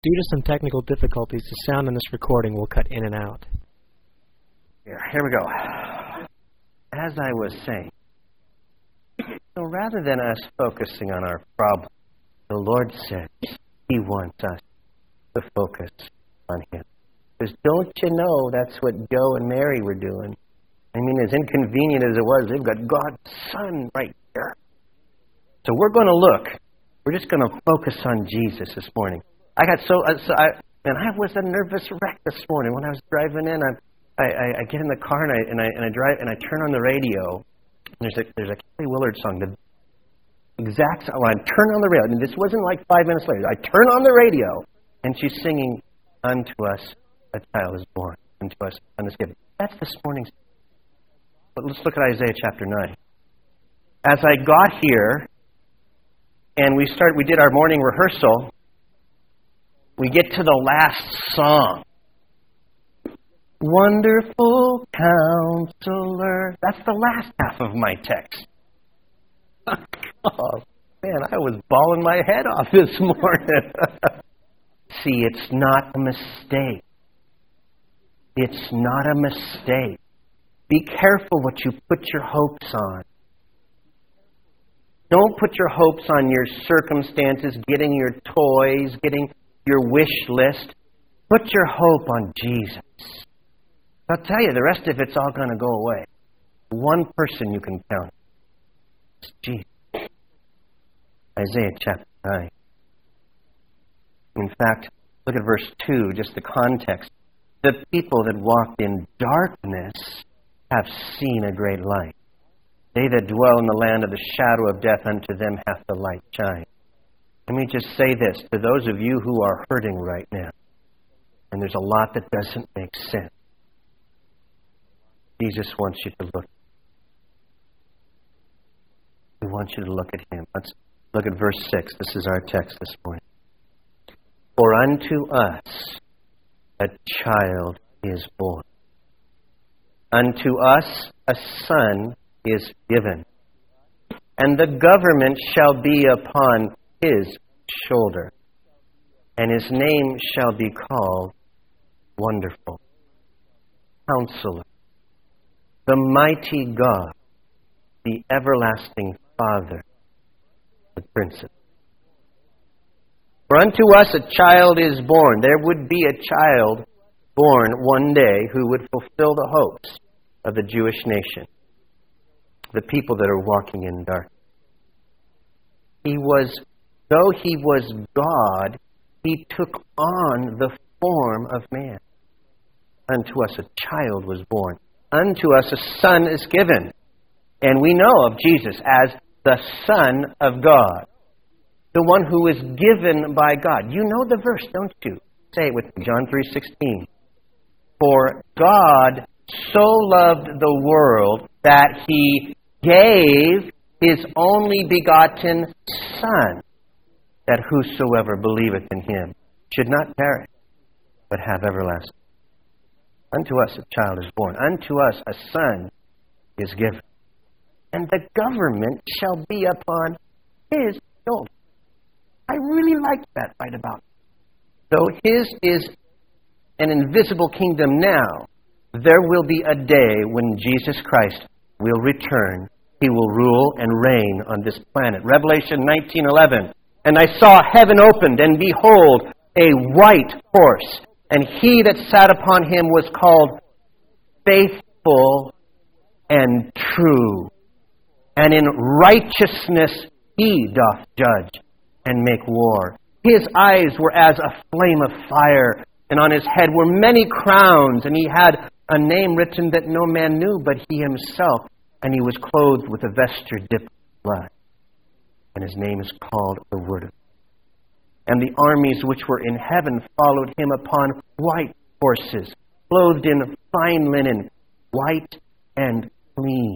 Due to some technical difficulties, the sound in this recording will cut in and out. Here we go. As I was saying, so rather than us focusing on our problem, the Lord says He wants us to focus on Him. Because don't you know that's what Joe and Mary were doing? I mean, as inconvenient as it was, they've got God's Son right here. So we're going to look. We're just going to focus on Jesus this morning. I was a nervous wreck this morning when I was driving in. I get in the car and I drive and I turn on the radio. And there's a Kelly Willard song. The exact song. I turn on the radio. And this wasn't like 5 minutes later. I turn on the radio and she's singing, "Unto us a child is born, unto us a son is given." That's this morning's. But let's look at Isaiah chapter 9. As I got here and we did our morning rehearsal. We get to the last song. Wonderful Counselor. That's the last half of my text. Oh, man, I was bawling my head off this morning. See, it's not a mistake. It's not a mistake. Be careful what you put your hopes on. Don't put your hopes on your circumstances, getting your toys, getting your wish list. Put your hope on Jesus. I'll tell you, the rest of it's all going to go away. One person you can count. It's Jesus. Isaiah chapter 9. In fact, look at verse 2, just the context. The people that walked in darkness have seen a great light. They that dwell in the land of the shadow of death, unto them hath the light shined. Let me just say this to those of you who are hurting right now, and there's a lot that doesn't make sense. Jesus wants you to look. He wants you to look at Him. Let's look at verse 6. This is our text this morning. For unto us a child is born. Unto us a son is given. And the government shall be upon His shoulder. And His name shall be called Wonderful, Counselor, the Mighty God, the Everlasting Father, the Prince of Peace. For unto us a child is born. There would be a child born one day who would fulfill the hopes of the Jewish nation, the people that are walking in darkness. Though He was God, He took on the form of man. Unto us a child was born. Unto us a son is given. And we know of Jesus as the Son of God. The one who is given by God. You know the verse, don't you? Say it with me. John 3:16. For God so loved the world that He gave His only begotten Son, that whosoever believeth in Him should not perish, but have everlasting. Unto us a child is born. Unto us a son is given. And the government shall be upon His shoulder. I really like that right about. Though His is an invisible kingdom now, there will be a day when Jesus Christ will return. He will rule and reign on this planet. Revelation 19:11. And I saw heaven opened, and behold, a white horse. And He that sat upon him was called Faithful and True. And in righteousness He doth judge and make war. His eyes were as a flame of fire, and on His head were many crowns, and He had a name written that no man knew but He Himself. And He was clothed with a vesture dipped in blood. And His name is called the Word of God. And the armies which were in heaven followed Him upon white horses, clothed in fine linen, white and clean.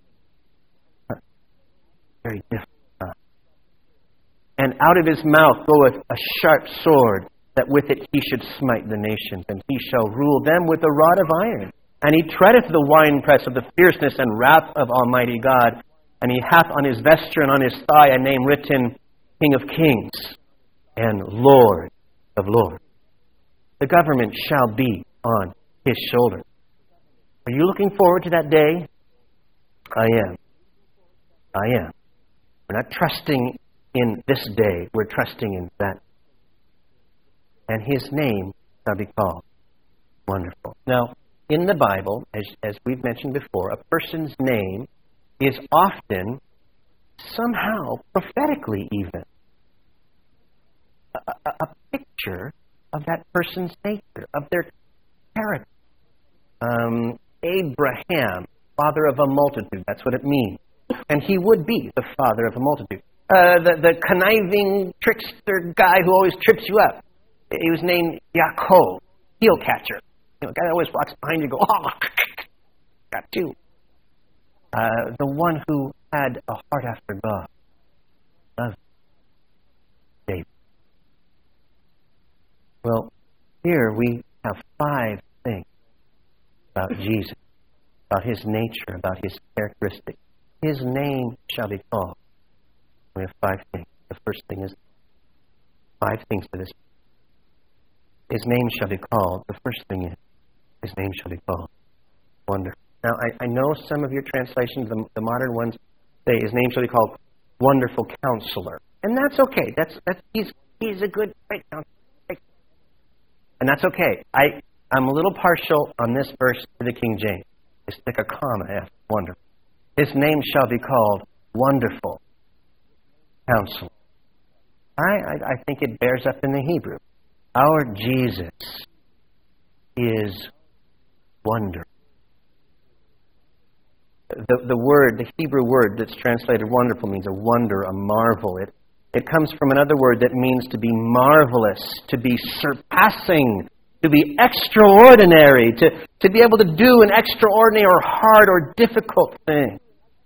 Very different. And out of His mouth goeth a sharp sword, that with it He should smite the nations, and He shall rule them with a rod of iron. And He treadeth the winepress of the fierceness and wrath of Almighty God. And He hath on His vesture and on His thigh a name written, King of Kings and Lord of lords. The government shall be on his shoulders. Are you looking forward to that day? I am. I am. We're not trusting in this day. We're trusting in that. And his name shall be called Wonderful. Now, in the Bible, as we've mentioned before, a person's name is often, somehow, prophetically even, a picture of that person's nature, of their character. Abraham, father of a multitude, that's what it means. And he would be the father of a multitude. The conniving trickster guy who always trips you up, he was named Yaakov, heel catcher. You know, the guy that always walks behind you and goes, oh, got you. The one who had a heart after God, loved David. Well, here we have 5 things about Jesus, about his nature, about his characteristics. His name shall be called. We have 5 things. The first thing is 5 things to this. His name shall be called. The first thing is, his name shall be called Wonderful. Now, I know some of your translations, the modern ones, say his name shall be called Wonderful Counselor. And that's okay. He's a good, great counselor. And that's okay. I'm a little partial on this verse to the King James. They stick a comma after wonderful. His name shall be called Wonderful Counselor. I think it bears up in the Hebrew. Our Jesus is wonderful. The Hebrew word that's translated wonderful means a wonder, a marvel. It comes from another word that means to be marvelous, to be surpassing, to be extraordinary, to be able to do an extraordinary or hard or difficult thing.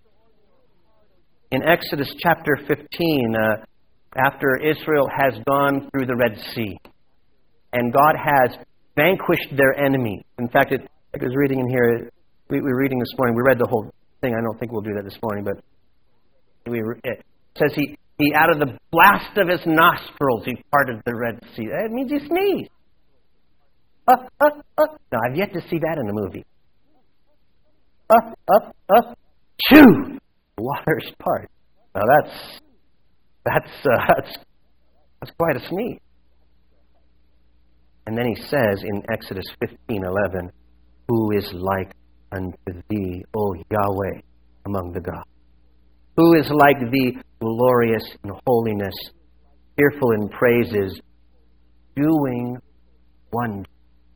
In Exodus chapter 15, after Israel has gone through the Red Sea, and God has vanquished their enemy. In fact, I was reading in here, we were reading this morning, we read the whole thing. I don't think we'll do that this morning, but it says he out of the blast of his nostrils, he parted the Red Sea. That means he sneezed. Now, I've yet to see that in a movie. Chew! Waters part. Now that's quite a sneeze. And then he says in Exodus 15:11, who is like unto thee, O Yahweh, among the gods? Who is like thee, glorious in holiness, fearful in praises, doing wonders?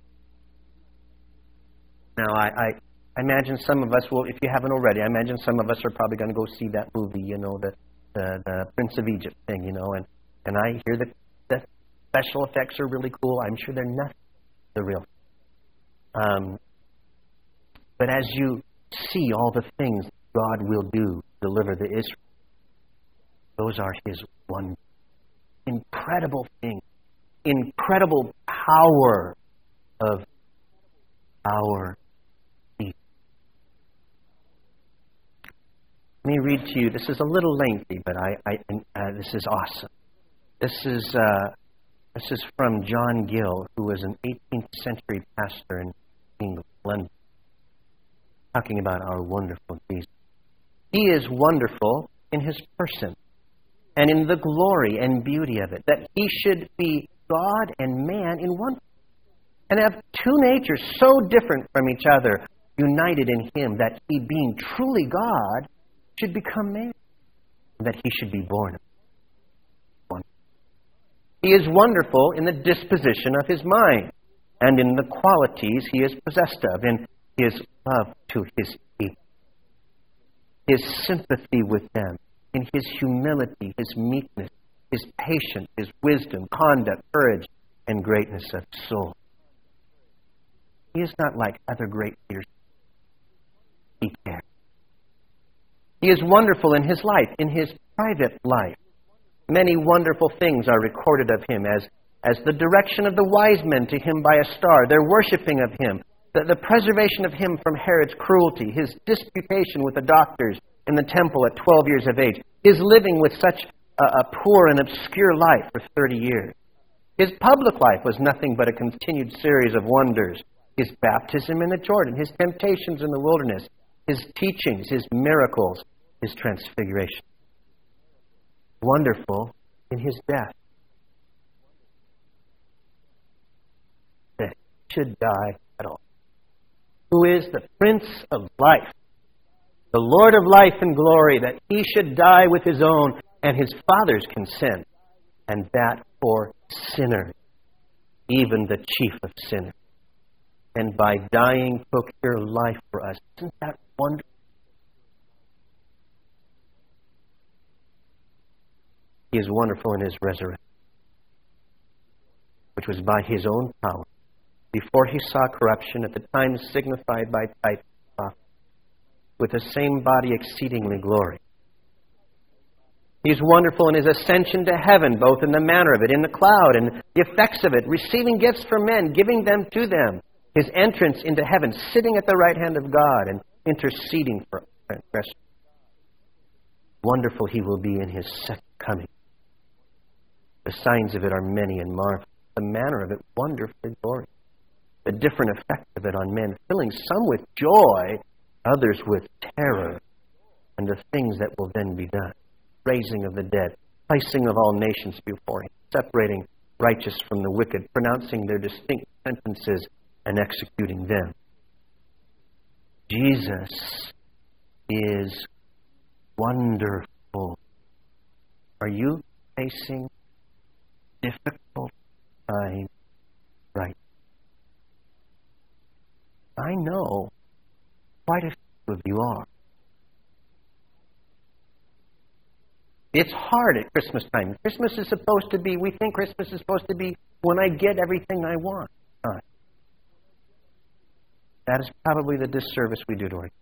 Now, I imagine some of us will, if you haven't already, I imagine some of us are probably going to go see that movie, the Prince of Egypt thing, and I hear that the special effects are really cool. I'm sure they're nothing the real. But as you see all the things God will do to deliver the Israel, those are his one incredible thing, incredible power of our faith. Let me read to you. This is a little lengthy, but this is awesome. This is from John Gill, who was an 18th century pastor in England, London, talking about our wonderful Jesus. He is wonderful in his person and in the glory and beauty of it, that he should be God and man in one, and have two natures so different from each other, united in him, that he, being truly God, should become man, and that he should be born of one. He is wonderful in the disposition of his mind, and in the qualities he is possessed of, in his love to his people, his sympathy with them, in his humility, his meekness, his patience, his wisdom, conduct, courage, and greatness of soul. He is not like other great leaders. He cares. He is wonderful in his life, in his private life. Many wonderful things are recorded of him, as the direction of the wise men to him by a star, their worshiping of him, the preservation of him from Herod's cruelty, his disputation with the doctors in the temple at 12 years of age, his living with such a poor and obscure life for 30 years, His public life was nothing but a continued series of wonders. His baptism in the Jordan, His temptations in the wilderness, His teachings, His miracles, His transfiguration. Wonderful in His death. That He should die at all. Who is the Prince of life, the Lord of life and glory, that He should die with His own and His Father's consent, and that for sinners, even the chief of sinners. And by dying, procure life for us. Isn't that wonderful? He is wonderful in His resurrection, which was by His own power, before He saw corruption, at the time signified by type, with the same body exceedingly glory. He is wonderful in His ascension to heaven, both in the manner of it, in the cloud, and the effects of it, receiving gifts from men, giving them to them. His entrance into heaven, sitting at the right hand of God and interceding for transgressors. Wonderful He will be in His second coming. The signs of it are many and marvelous. The manner of it, wonderfully glorious. The different effects of it on men, filling some with joy, others with terror, and the things that will then be done. Raising of the dead, placing of all nations before Him, separating righteous from the wicked, pronouncing their distinct sentences, and executing them. Jesus is wonderful. Are you facing difficult times right now? I know quite a few of you are. It's hard at Christmas time. Christmas is supposed to be, we think Christmas is supposed to be when I get everything I want. That is probably the disservice we do to ourselves.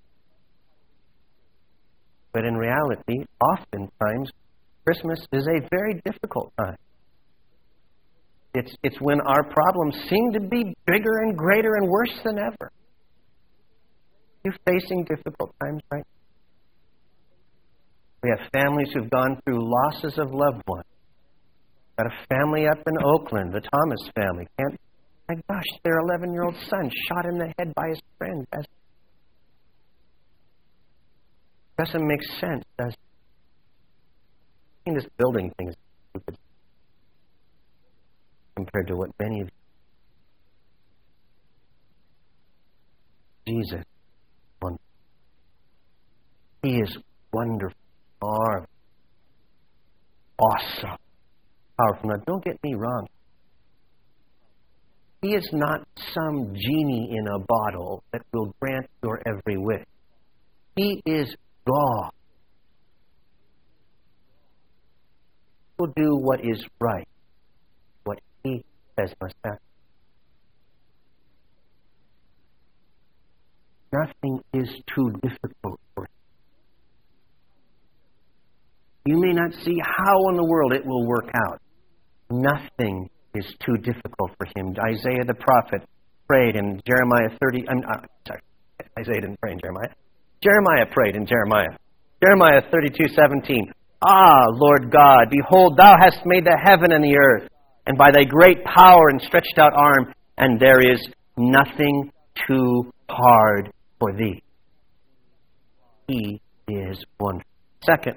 But in reality, oftentimes, Christmas is a very difficult time. It's when our problems seem to be bigger and greater and worse than ever. Are you facing difficult times right now? We have families who've gone through losses of loved ones. Got a family up in Oakland, the Thomas family. My gosh, their 11-year-old son shot in the head by his friend. Doesn't make sense, does it? In this building thing is stupid compared to what many of you. Jesus, wonderful. He is wonderful, marvelous, awesome, powerful. Now, don't get me wrong. He is not some genie in a bottle that will grant your every wish. He is God. He will do what is right, what He says must happen. Nothing is too difficult for Him. You may not see how in the world it will work out. Nothing is too difficult for Him. Isaiah the prophet prayed in Jeremiah 30. Isaiah didn't pray in Jeremiah. Jeremiah prayed in Jeremiah. Jeremiah 32:17. Ah, Lord God, behold, Thou hast made the heaven and the earth, and by Thy great power and stretched out arm, and there is nothing too hard for Thee. He is wonderful. Second,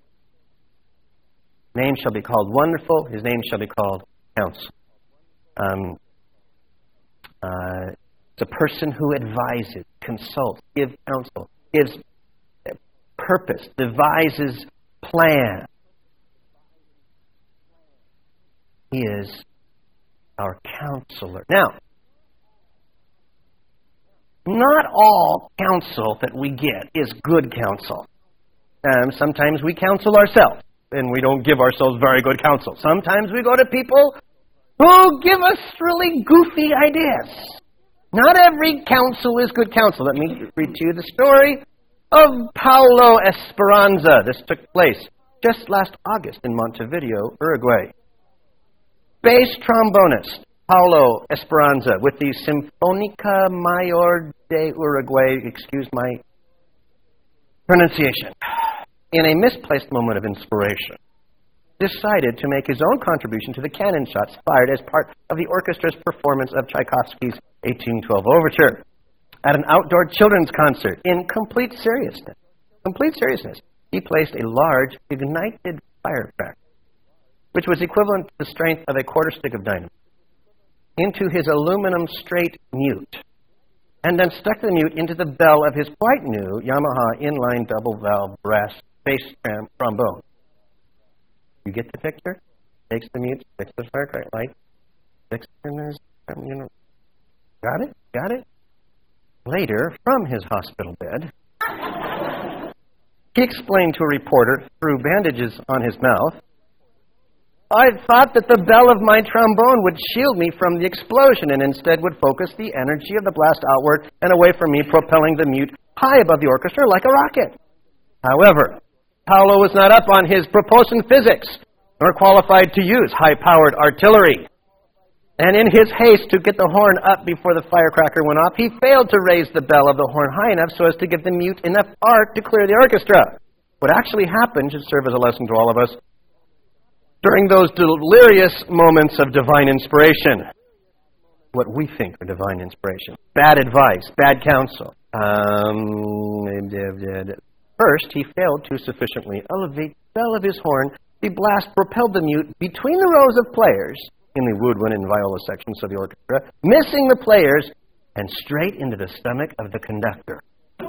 name shall be called Wonderful. His name shall be called Counsel. It's a person who advises, consults, gives counsel, gives purpose, devises plan. He is our counselor. Now, not all counsel that we get is good counsel. Sometimes we counsel ourselves, and we don't give ourselves very good counsel. Sometimes we go to people who give us really goofy ideas. Not every counsel is good counsel. Let me read to you the story of Paulo Esperanza. This took place just last August in Montevideo, Uruguay. Bass trombonist Paulo Esperanza with the Sinfónica Mayor de Uruguay, excuse my pronunciation, in a misplaced moment of inspiration, decided to make his own contribution to the cannon shots fired as part of the orchestra's performance of Tchaikovsky's 1812 Overture. At an outdoor children's concert, in complete seriousness, he placed a large ignited firecracker, which was equivalent to the strength of a quarter stick of dynamite, into his aluminum straight mute, and then stuck the mute into the bell of his quite new Yamaha inline double-valve brass bass trombone. You get the picture? Takes the mute, sticks the firecracker light, sticks it in his, Got it? Later, from his hospital bed, he explained to a reporter through bandages on his mouth, "I thought that the bell of my trombone would shield me from the explosion and instead would focus the energy of the blast outward and away from me, propelling the mute high above the orchestra like a rocket." However, Paolo was not up on his propulsion physics, nor qualified to use high-powered artillery. And in his haste to get the horn up before the firecracker went off, he failed to raise the bell of the horn high enough so as to give the mute enough arc to clear the orchestra. What actually happened should serve as a lesson to all of us during those delirious moments of divine inspiration. What we think are divine inspiration. Bad advice, bad counsel. First, he failed to sufficiently elevate the bell of his horn. The blast propelled the mute between the rows of players in the woodwind and viola sections of the orchestra, missing the players, and straight into the stomach of the conductor,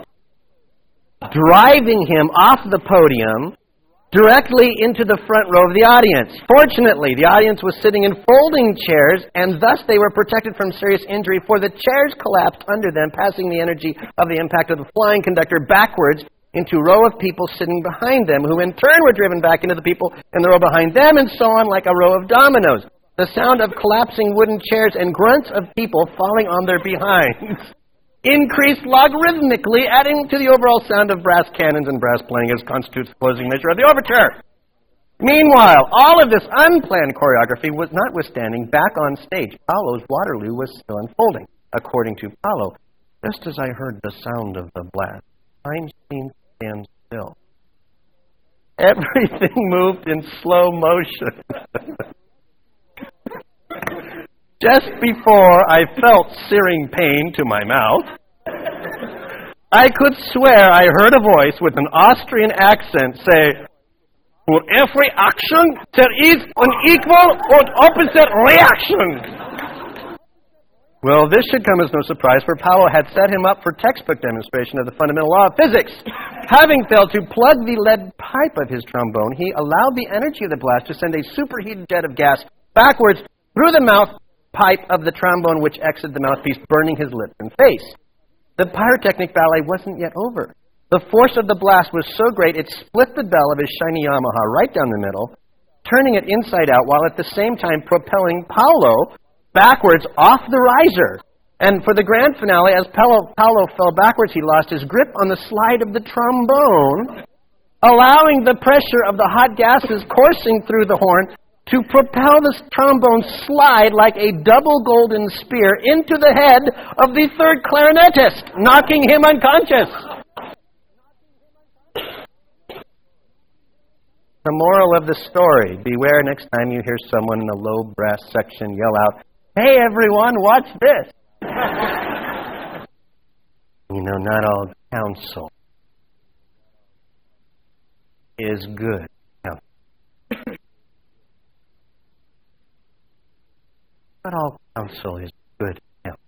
driving him off the podium directly into the front row of the audience. Fortunately, the audience was sitting in folding chairs, and thus they were protected from serious injury, for the chairs collapsed under them, passing the energy of the impact of the flying conductor backwards into a row of people sitting behind them, who in turn were driven back into the people in the row behind them, and so on like a row of dominoes. The sound of collapsing wooden chairs and grunts of people falling on their behinds increased logarithmically, adding to the overall sound of brass cannons and brass playing as constitutes the closing measure of the overture. Meanwhile, all of this unplanned choreography was notwithstanding, back on stage, Paolo's Waterloo was still unfolding. According to Paolo, just as I heard the sound of the blast, time seemed to stand still. Everything moved in slow motion. Just before I felt searing pain to my mouth, I could swear I heard a voice with an Austrian accent say, "For every action, there is an equal and opposite reaction." Well, this should come as no surprise, for Paolo had set him up for textbook demonstration of the fundamental law of physics. Having failed to plug the lead pipe of his trombone, he allowed the energy of the blast to send a superheated jet of gas backwards through the mouth pipe of the trombone, which exited the mouthpiece, burning his lips and face. The pyrotechnic ballet wasn't yet over. The force of the blast was so great it split the bell of his shiny Yamaha right down the middle, turning it inside out while at the same time propelling Paolo backwards off the riser. And for the grand finale, as Paolo fell backwards, he lost his grip on the slide of the trombone, allowing the pressure of the hot gases coursing through the horn to propel the trombone slide like a double golden spear into the head of the third clarinetist, knocking him unconscious. The moral of the story: beware next time you hear someone in the low brass section yell out, "Hey everyone, watch this!" You know, not all counsel is good counsel. Not all counsel is good counsel.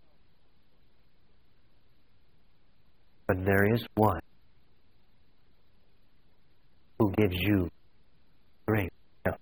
But there is one who gives you great counsel.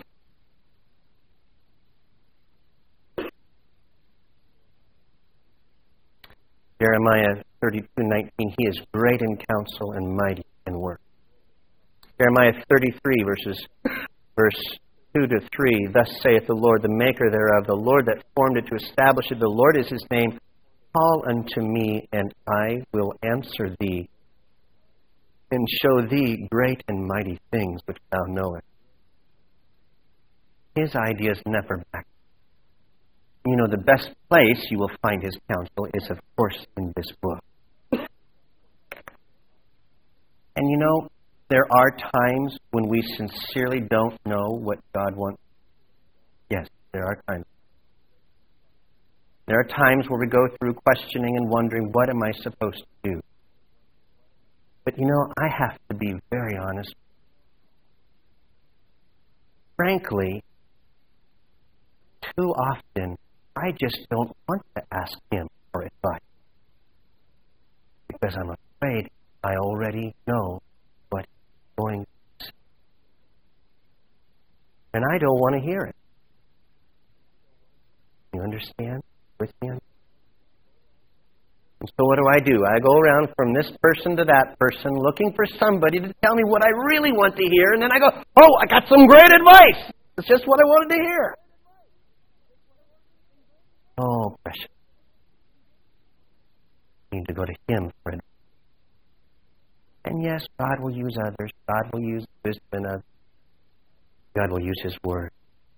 Jeremiah 32:19, he is great in counsel and mighty in work. Jeremiah 33, verse 2-3, thus saith the Lord, the maker thereof, the Lord that formed it to establish it, the Lord is his name. Call unto me, and I will answer thee, and show thee great and mighty things which thou knowest. His ideas never back. You know, the best place you will find his counsel is, of course, in this book. And you know, there are times when we sincerely don't know what God wants? Yes, there are times. There are times where we go through questioning and wondering, what am I supposed to do? But I have to be very honest. Frankly, too often, I just don't want to ask Him for advice. Because I'm afraid I already know what He's going to say. And I don't want to hear it. You understand? With me? And so what do? I go around from this person to that person looking for somebody to tell me what I really want to hear, and then I go, oh, I got some great advice. It's just what I wanted to hear. Oh, precious. I need to go to Him for advice. And yes, God will use others. God will use wisdom in others. God will use His Word.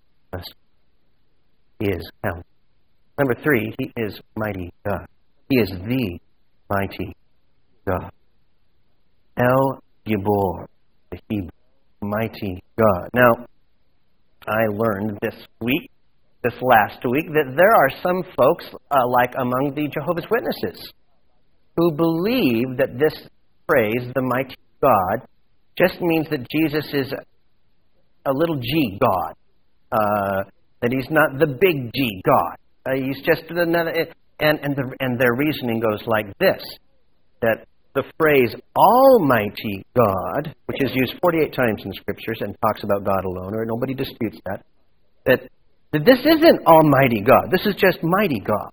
He is counted. Number 3, He is mighty God. He is the mighty God. El Gibor, the Hebrew, mighty God. Now, I learned this last week, that there are some folks, like among the Jehovah's Witnesses, who believe that this phrase, the mighty God, just means that Jesus is a little g God. That He's not the big G God. He's just another... And their reasoning goes like this, that the phrase Almighty God, which is used 48 times in the Scriptures and talks about God alone, or nobody disputes that this isn't Almighty God. This is just mighty God.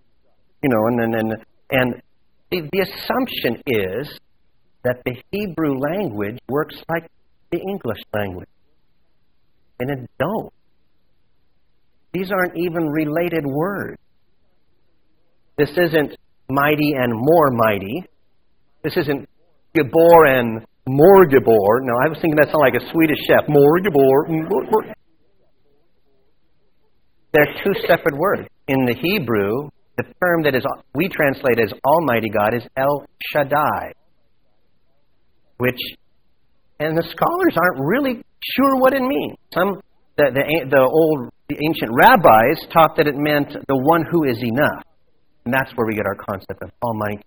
And the assumption is that the Hebrew language works like the English language. And it don't. These aren't even related words. This isn't mighty and more mighty. This isn't Gibor and more Gibor. No, I was thinking that sounded like a Swedish chef. More Gibor. They're two separate words. In the Hebrew, the term that we translate as Almighty God is El Shaddai, and the scholars aren't really sure what it means. The ancient rabbis taught that it meant the one who is enough. And that's where we get our concept of Almighty.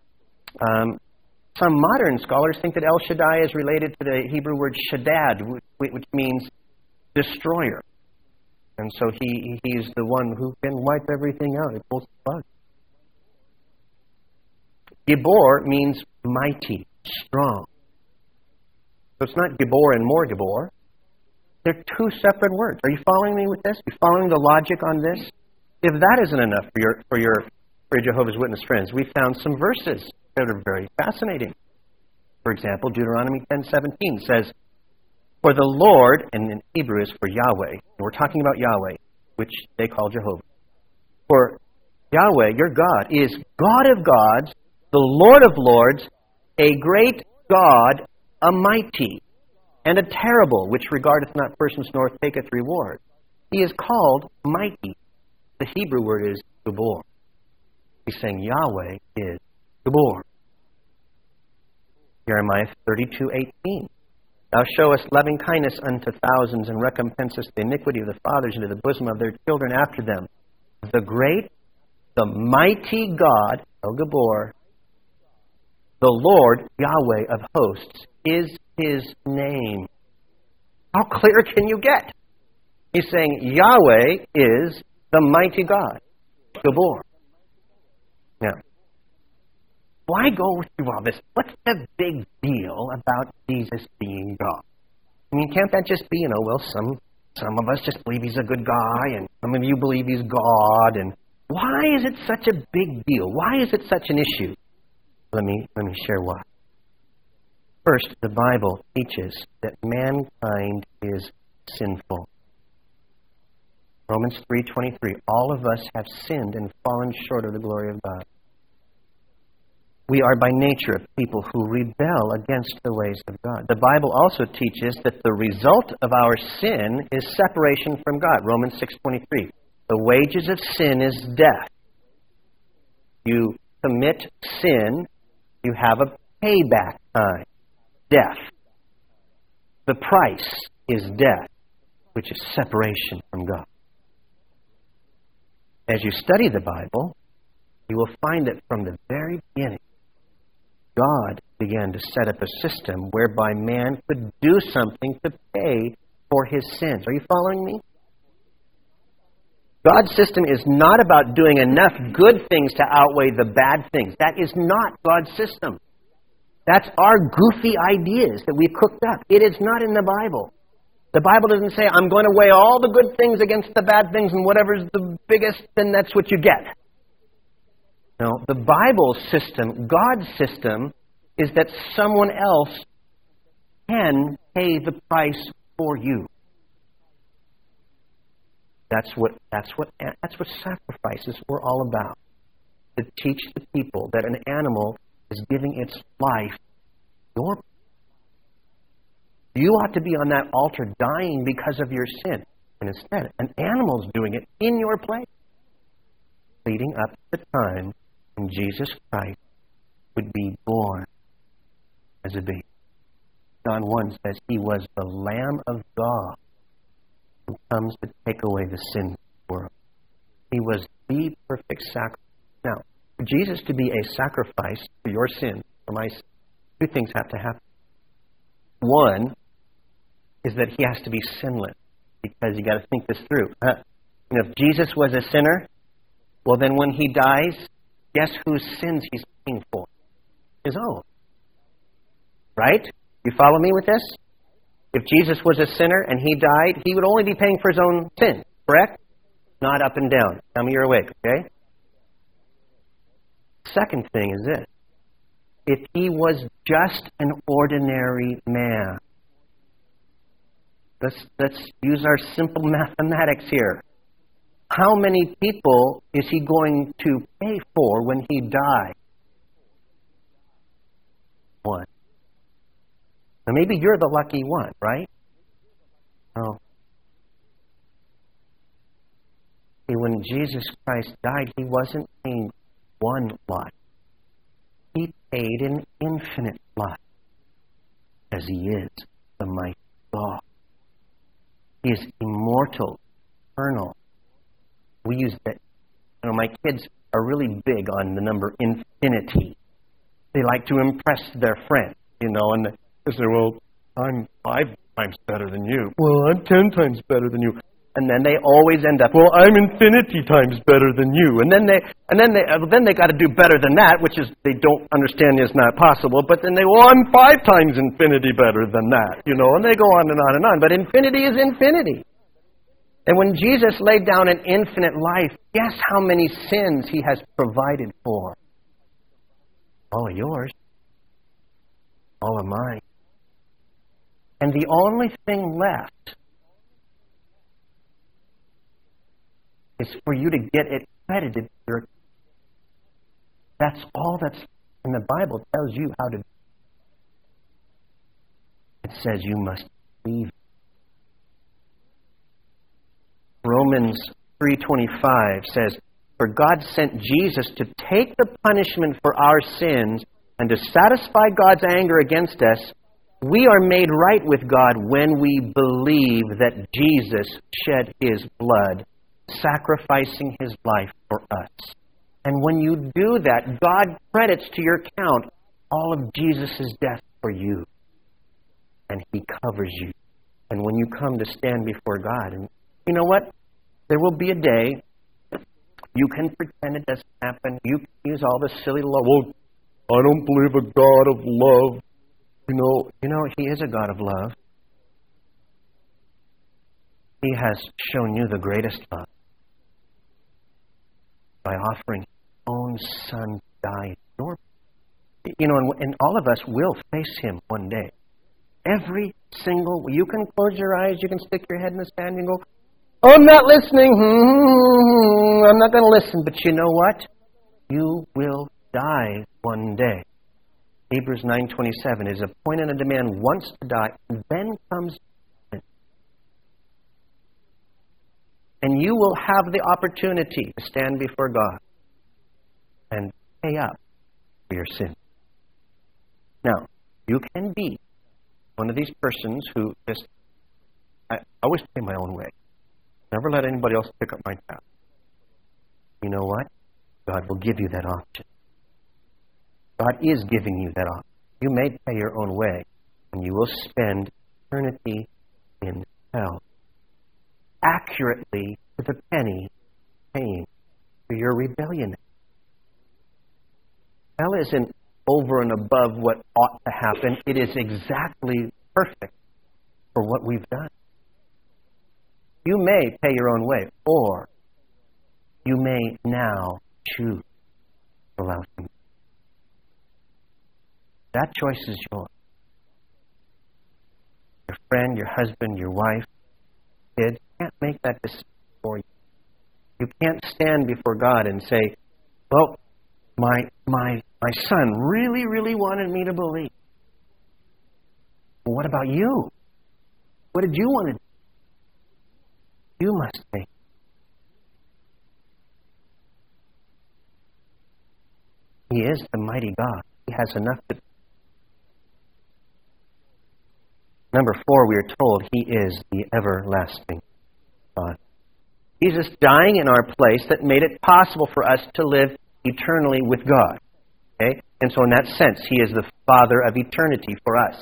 Some modern scholars think that El Shaddai is related to the Hebrew word Shaddad, which means destroyer. And so he's the one who can wipe everything out. It pulls the plug. Gibor means mighty, strong. So it's not Gibor and more Gibor. They're two separate words. Are you following me with this? Are you following the logic on this? If that isn't enough for your Jehovah's Witness friends, we found some verses that are very fascinating. For example, Deuteronomy 10:17 says, "For the Lord," and in Hebrew is for Yahweh, and we're talking about Yahweh, which they call Jehovah. "For Yahweh, your God, is God of gods, the Lord of lords, a great God, a mighty, and a terrible, which regardeth not persons nor taketh reward. He is called mighty." The Hebrew word is Gibor. He's saying Yahweh is Gibor. Jeremiah 32:18. "Thou showest loving kindness unto thousands, and recompensest the iniquity of the fathers into the bosom of their children after them. The great, the mighty God, El Gibor, the Lord, Yahweh of hosts, is His name." How clear can you get? He's saying Yahweh is the mighty God, Gibor. Now, why go through all this? What's the big deal about Jesus being God? I mean, can't that just be, well, some of us just believe He's a good guy, and some of you believe He's God, and why is it such a big deal? Why is it such an issue? Let me share why. First, the Bible teaches that mankind is sinful. Romans 3:23, all of us have sinned and fallen short of the glory of God. We are by nature people who rebel against the ways of God. The Bible also teaches that the result of our sin is separation from God. Romans 6:23, the wages of sin is death. You commit sin, you have a payback time, death. The price is death, which is separation from God. As you study the Bible, you will find that from the very beginning, God began to set up a system whereby man could do something to pay for his sins. Are you following me? God's system is not about doing enough good things to outweigh the bad things. That is not God's system. That's our goofy ideas that we've cooked up. It is not in the Bible. The Bible doesn't say, I'm going to weigh all the good things against the bad things, and whatever's the biggest, then that's what you get. No, the Bible system, God's system, is that someone else can pay the price for you. That's what sacrifices were all about. To teach the people that an animal is giving its life. You ought to be on that altar dying because of your sin. And instead, an animal's doing it in your place. Leading up to the time when Jesus Christ would be born as a baby. John 1 says he was the Lamb of God who comes to take away the sin of the world. He was the perfect sacrifice. Now, for Jesus to be a sacrifice for your sin, for my sin, two things have to happen. One is that he has to be sinless, because you got to think this through. And if Jesus was a sinner, well, then when he dies, guess whose sins he's paying for? His own. Right? You follow me with this? If Jesus was a sinner and he died, he would only be paying for his own sin, correct? Not up and down. Tell me you're awake, okay? Second thing is this. If he was just an ordinary man, let's use our simple mathematics here. How many people is he going to pay for when he dies? One. Now maybe you're the lucky one, right? Oh. See, when Jesus Christ died, he wasn't paying one life. He paid an infinite life, as he is the mighty God. He is immortal, eternal. We use that. You know, my kids are really big on the number infinity. They like to impress their friends, you know, and they say, well, I'm 5 times better than you. Well, I'm 10 times better than you. And then they always end up, well, I'm infinity times better than you. And then they got to do better than that, which is they don't understand is not possible. But then they, well, I'm 5 times infinity better than that, you know. And they go on and on and on. But infinity is infinity. And when Jesus laid down an infinite life, guess how many sins he has provided for? All of yours. All of mine. And the only thing left is for you to get it credited. That's all that's in the Bible tells you how to do. It says you must believe. Romans 3:25 says, for God sent Jesus to take the punishment for our sins and to satisfy God's anger against us. We are made right with God when we believe that Jesus shed his blood, sacrificing his life for us. And when you do that, God credits to your account all of Jesus' death for you. And he covers you. And when you come to stand before God, and you know what? There will be a day you can pretend it doesn't happen. You can use all this silly love. Well, I don't believe a God of love. You know, he is a God of love. He has shown you the greatest love by offering his own Son to die. You know, and all of us will face him one day. Every single, you can close your eyes, you can stick your head in the sand and go, I'm not listening. I'm not going to listen. But you know what? You will die one day. Hebrews 9:27 is appointed unto man once to die, and then comes judgment. And you will have the opportunity to stand before God and pay up for your sin. Now, you can be one of these persons who just, I always pay my own way. Never let anybody else pick up my tab. You know what? God will give you that option. God is giving you that option. You may pay your own way, and you will spend eternity in hell. Accurately, to the penny, paying for your rebellion. Hell isn't over and above what ought to happen. It is exactly perfect for what we've done. You may pay your own way, or you may now choose to allow Him. That choice is yours. Your friend, your husband, your wife, kids can't make that decision for you. You can't stand before God and say, well, my son really, really wanted me to believe. Well, what about you? What did you want to do? You must make. He is the mighty God. He has enough to. Number 4, we are told He is the everlasting God. Jesus dying in our place that made it possible for us to live eternally with God. Okay? And so in that sense, He is the Father of eternity for us.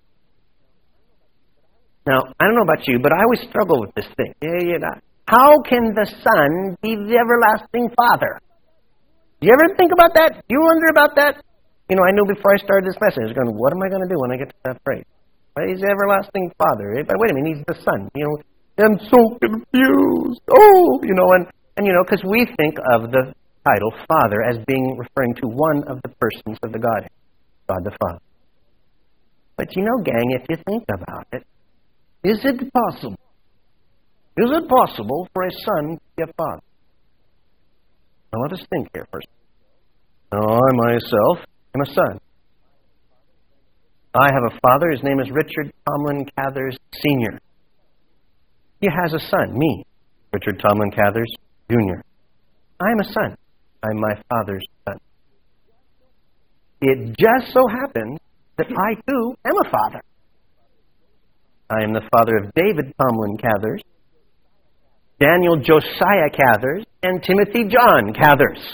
Now, I don't know about you, but I always struggle with this thing. How can the Son be the everlasting Father? Do you ever think about that? Do you wonder about that? You know, I knew before I started this message, I was going, what am I going to do when I get to that phrase? He's the everlasting Father. Wait a minute, He's the Son. You know, I'm so confused. Because we think of the title Father as being referring to one of the persons of the Godhead, God the Father. But you know, gang, if you think about it, is it possible? Is it possible for a son to be a father? Now let us think here first. Now I myself am a son. I have a father. His name is Richard Tomlin Cathers Sr. He has a son, me, Richard Tomlin Cathers Jr. I am a son. I'm my father's son. It just so happens that I, too, am a father. I am the father of David Tomlin Cathers, Daniel Josiah Cathers, and Timothy John Cathers.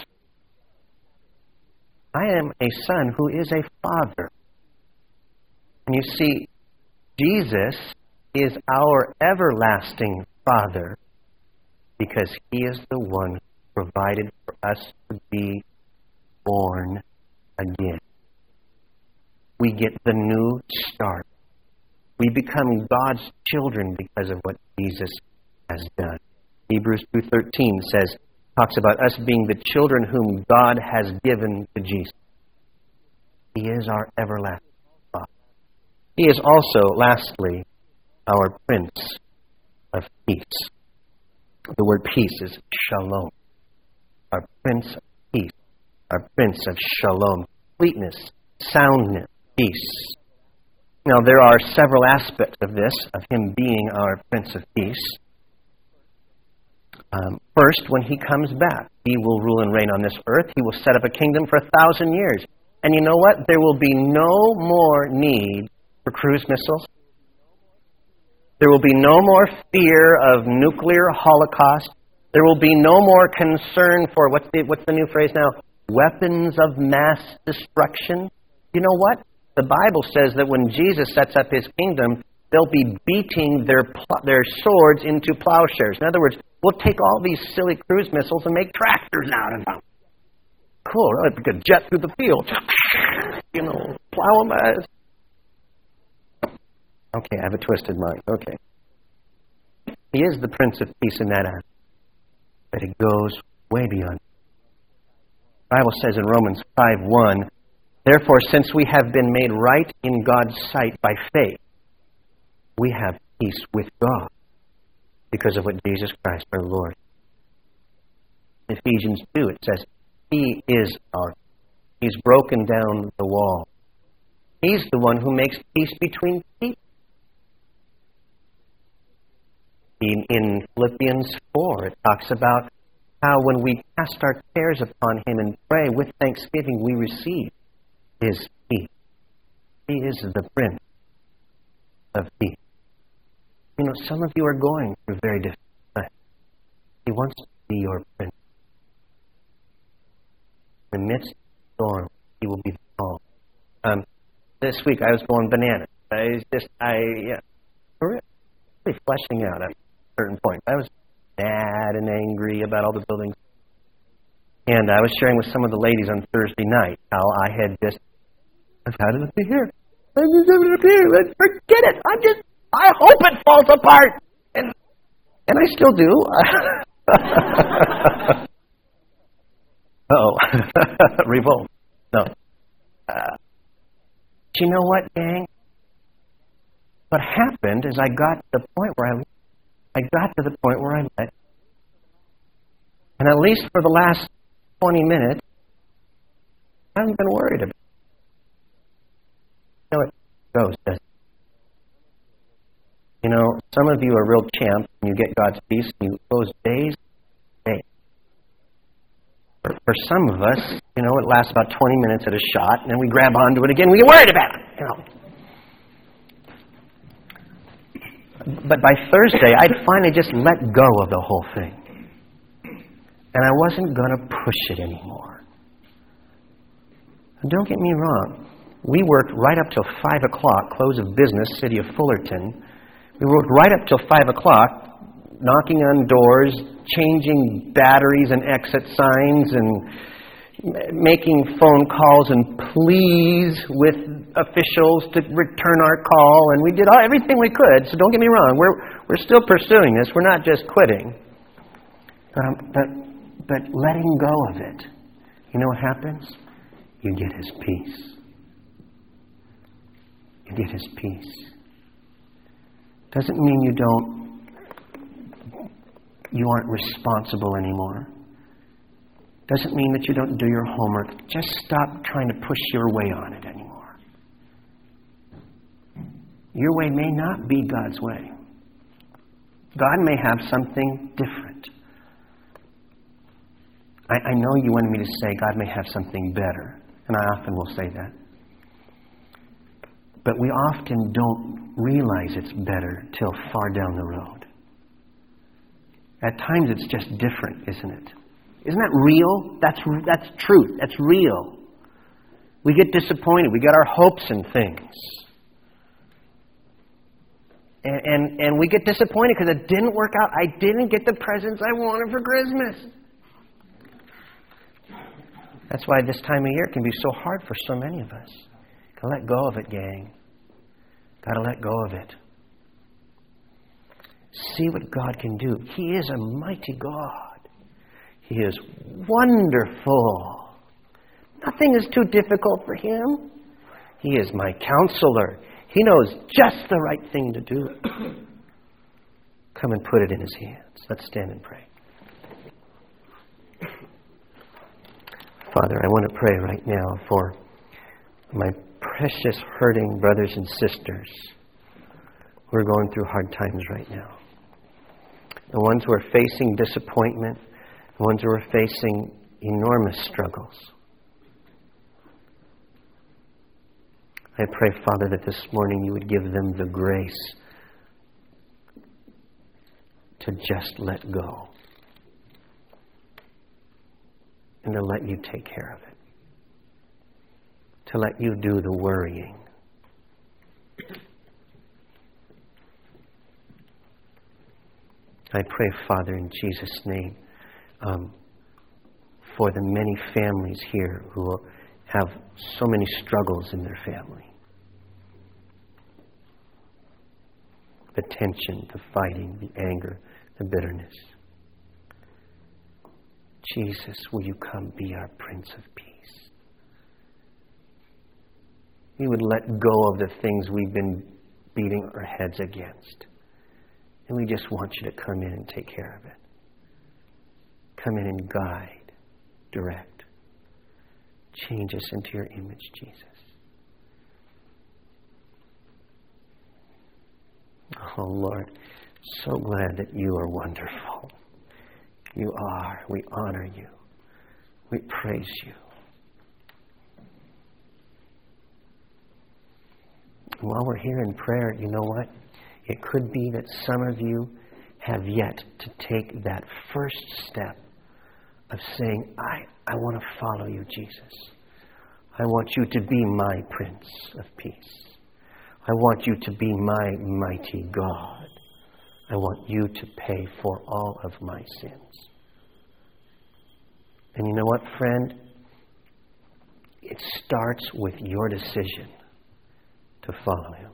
I am a son who is a father. And you see, Jesus is our everlasting Father because He is the one who provided for us to be born again. We get the new start. We become God's children because of what Jesus has done. Hebrews 2:13 talks about us being the children whom God has given to Jesus. He is our everlasting Father. He is also, lastly, our Prince of Peace. The word peace is shalom. Our Prince of Peace. Our Prince of Shalom. Completeness, soundness, peace. Now, there are several aspects of this, of Him being our Prince of Peace. First, when He comes back, He will rule and reign on this earth. He will set up a kingdom for 1,000 years. And you know what? There will be no more need for cruise missiles. There will be no more fear of nuclear holocaust. There will be no more concern for, what's the new phrase now? Weapons of mass destruction. You know what? The Bible says that when Jesus sets up His kingdom, they'll be beating their swords into plowshares. In other words, we'll take all these silly cruise missiles and make tractors out of them. Cool, right? We could jet through the field. Plow them as. Okay, I have a twisted mind. Okay. He is the Prince of Peace in that act. But it goes way beyond. The Bible says in Romans 5:1, therefore, since we have been made right in God's sight by faith, we have peace with God because of what Jesus Christ our Lord. In Ephesians 2, it says, He is He's broken down the wall. He's the one who makes peace between people. In Philippians 4, it talks about how when we cast our cares upon Him and pray with thanksgiving, we receive His peace. He is the Prince of peace. You know, some of you are going through very difficult times. He wants to be your Prince. In the midst of the storm, He will be the calm. This week I was going bananas. Really fleshing out at a certain point. I was mad and angry about all the buildings. And I was sharing with some of the ladies on Thursday night how I've had it up here. Forget it. I hope it falls apart. And I still do. Revolt. No. Do you know what, gang? What happened is I got to the point where I let, and at least for the last 20 minutes, I haven't been worried about it. You know, it goes, doesn't it? You know, some of you are real champs, and you get God's peace, and those days. For some of us, you know, it lasts about 20 minutes at a shot, and then we grab onto it again, we get worried about it, you know. But by Thursday, I'd finally just let go of the whole thing. And I wasn't going to push it anymore. And don't get me wrong. We worked right up till 5 o'clock, close of business, city of Fullerton. We worked right up till 5 o'clock, knocking on doors, changing batteries and exit signs, and making phone calls and pleas with officials to return our call, and we did everything we could. So don't get me wrong, we're still pursuing this. We're not just quitting, but letting go of it. You know what happens? You get His peace. You get His peace. Doesn't mean you aren't responsible anymore. Doesn't mean that you don't do your homework. Just stop trying to push your way on it anymore. Your way may not be God's way. God may have something different. I know you wanted me to say God may have something better, and I often will say that. But we often don't realize it's better till far down the road. At times it's just different, isn't it? Isn't that real? That's truth. That's real. We get disappointed. We get our hopes in things. And we get disappointed because it didn't work out. I didn't get the presents I wanted for Christmas. That's why this time of year can be so hard for so many of us. Gotta let go of it, gang. Gotta let go of it. See what God can do. He is a mighty God. He is wonderful. Nothing is too difficult for Him. He is my counselor. He knows just the right thing to do. Come and put it in His hands. Let's stand and pray. Father, I want to pray right now for my precious hurting brothers and sisters who are going through hard times right now. The ones who are facing disappointment, the ones who are facing enormous struggles. I pray, Father, that this morning you would give them the grace to just let go and to let you take care of it, to let you do the worrying. I pray, Father, in Jesus' name, for the many families here who have so many struggles in their family. The tension, the fighting, the anger, the bitterness. Jesus, will you come be our Prince of Peace? You would let go of the things we've been beating our heads against. And we just want you to come in and take care of it. Come in and guide, direct. Change us into your image, Jesus. Oh, Lord, so glad that you are wonderful. You are. We honor you. We praise you. While we're here in prayer, you know what? It could be that some of you have yet to take that first step of saying, I want to follow you, Jesus. I want you to be my Prince of Peace. I want you to be my mighty God. I want you to pay for all of my sins. And you know what, friend? It starts with your decision to follow Him.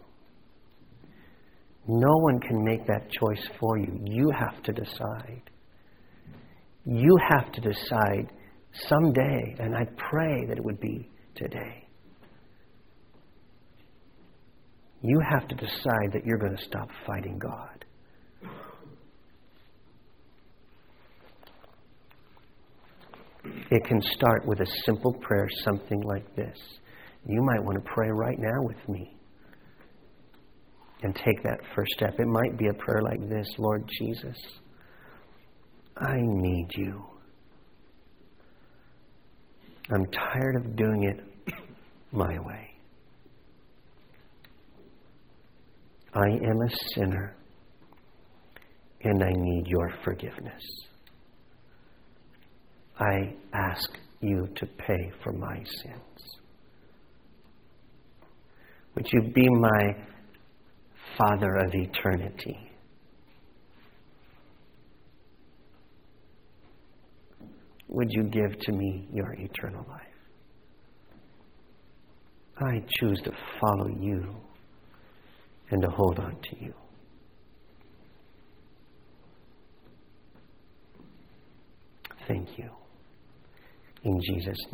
No one can make that choice for you. You have to decide. You have to decide someday, and I pray that it would be today. You have to decide that you're going to stop fighting God. It can start with a simple prayer, something like this. You might want to pray right now with me and take that first step. It might be a prayer like this: Lord Jesus, I need you. I'm tired of doing it my way. I am a sinner, and I need your forgiveness. I ask you to pay for my sins. Would you be my Father of eternity? Would you give to me your eternal life? I choose to follow you and to hold on to you. Thank you. In Jesus' name.